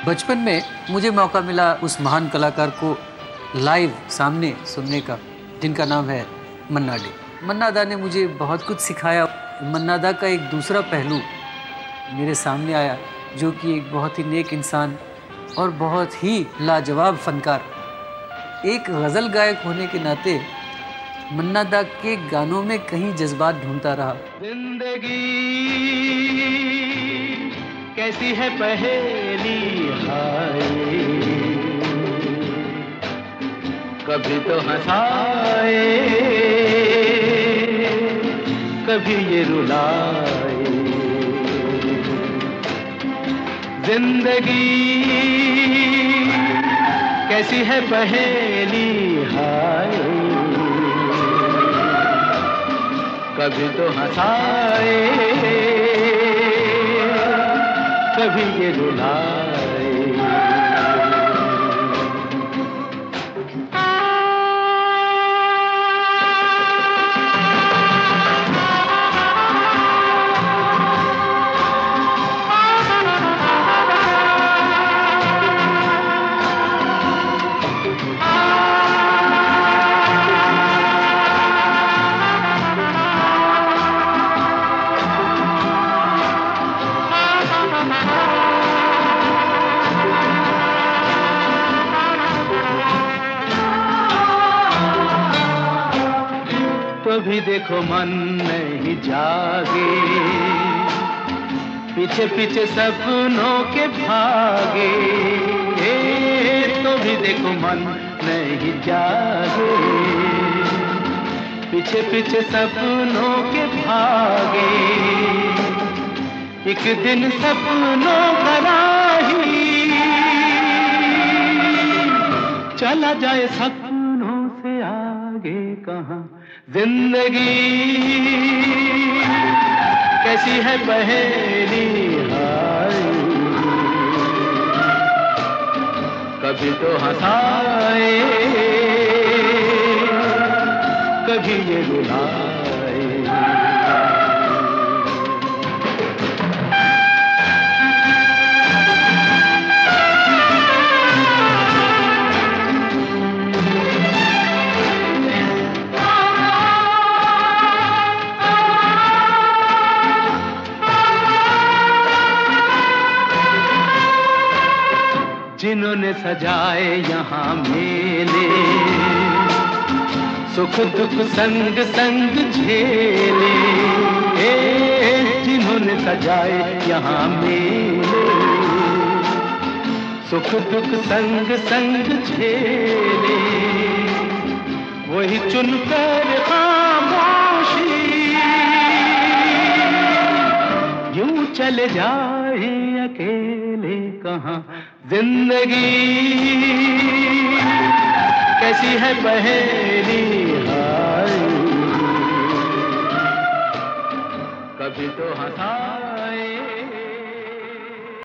बचपन में मुझे मौका मिला उस महान कलाकार को लाइव सामने सुनने का, जिनका नाम है मन्ना डे। मन्ना दा ने मुझे बहुत कुछ सिखाया। मन्ना दा का एक दूसरा पहलू मेरे सामने आया, जो कि एक बहुत ही नेक इंसान और बहुत ही लाजवाब फनकार। एक गज़ल गायक होने के नाते मन्ना दा के गानों में कहीं जज्बात ढूंढता रहा। जिंदगी कैसी है पहेली हाय, कभी तो हंसाए कभी ये रुलाए। जिंदगी कैसी है पहेली हाय, कभी तो हंसाए कभी ये रुलाए। तो भी देखो मन नहीं जागे, पीछे पीछे सपनों के भागे। तो भी देखो मन नहीं जागे, पीछे पीछे सपनों के भागे। एक दिन सपनों का राही चला जाए सपनों से आगे कहाँ। जिंदगी कैसी है पहेली हाय, कभी तो हंसाए कभी ये रुलाए। जिन्होंने सजाए यहाँ मेले, सुख दुख संग संग झेले। जिन्होंने सजाए यहाँ मेले, सुख दुख संग संग झेले। वही चुनकर खामोशी यूं चले जाए अकेले कहाँ। जिंदगी कैसी है पहेली हाय, कभी तो हंसा